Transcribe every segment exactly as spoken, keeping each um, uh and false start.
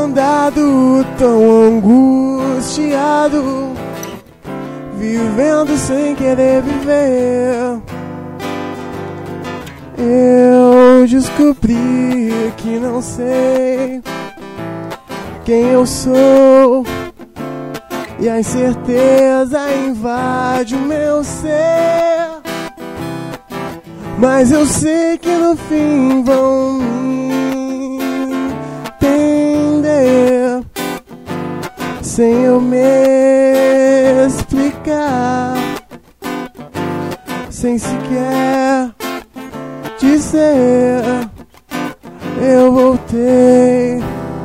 andado tão angustiado, vivendo sem querer viver. Eu descobri que não sei quem eu sou, e a incerteza invade o meu ser. Mas eu sei que no fim vão me entender, sem eu me explicar, sem sequer dizer, eu voltei.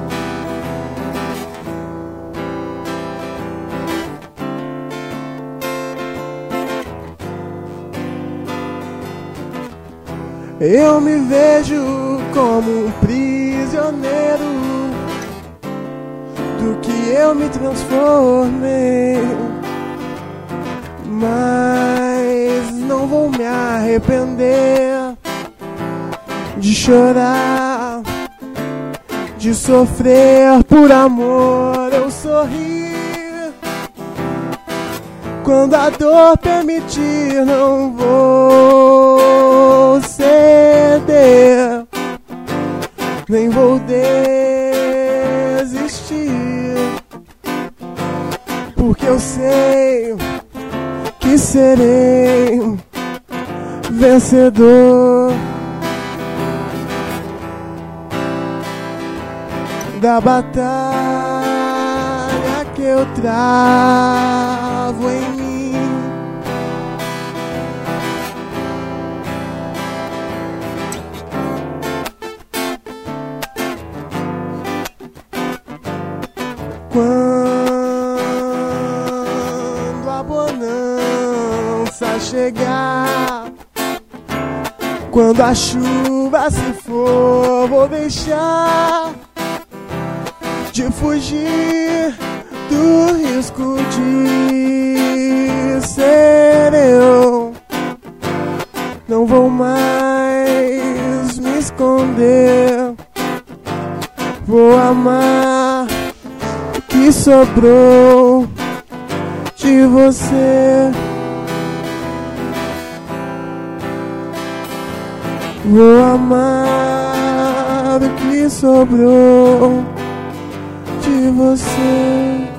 Eu me vejo como um prisioneiro do que eu me transformei, mas não vou me arrepender de chorar, de sofrer por amor. Eu sorri quando a dor permitir, não vou ceder, nem vou desistir, porque eu sei que serei vencedor da batalha que eu travo em mim. Quando a bonança chegar, quando a chuva se for, vou deixar de fugir do risco de ser eu. Não vou mais me esconder, vou amar o que sobrou de você. Vou amar o que sobrou de você.